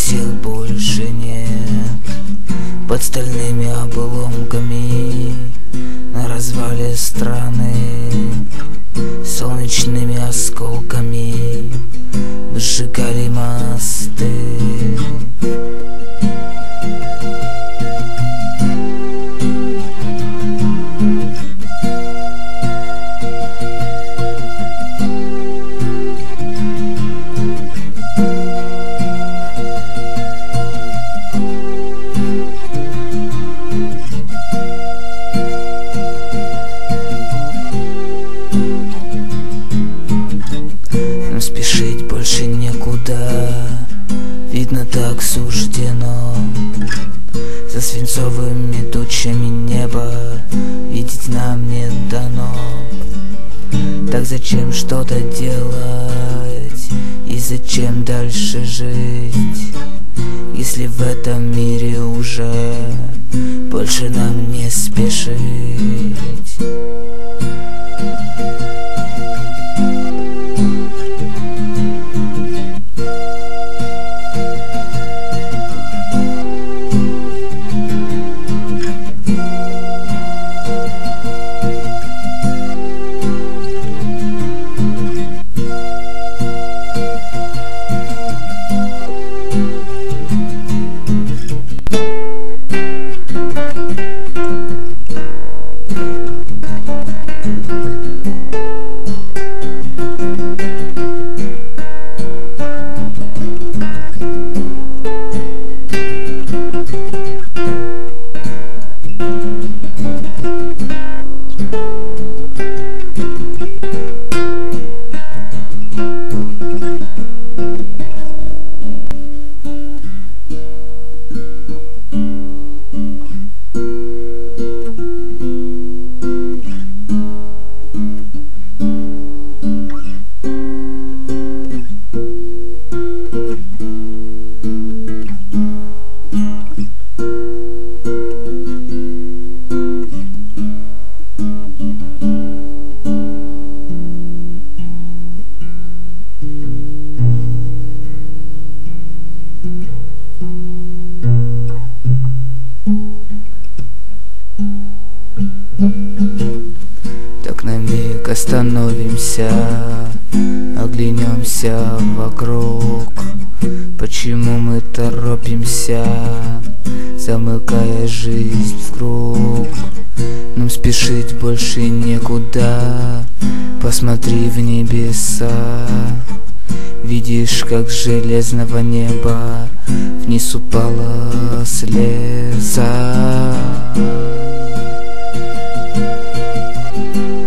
сил больше нет. Под стальными обломками на развале страны, солнечными осколками выжигали мосты. Нам спешить больше некуда, видно, так суждено. За свинцовыми тучами неба видеть нам не дано. Так зачем что-то делать и зачем дальше жить, если в этом мире уже больше нам не спешить? Так на миг остановимся, оглянемся вокруг. Почему мы торопимся, замыкая жизнь в круг? Нам спешить больше некуда, посмотри в небеса. Видишь, как с железного неба вниз упала слеза.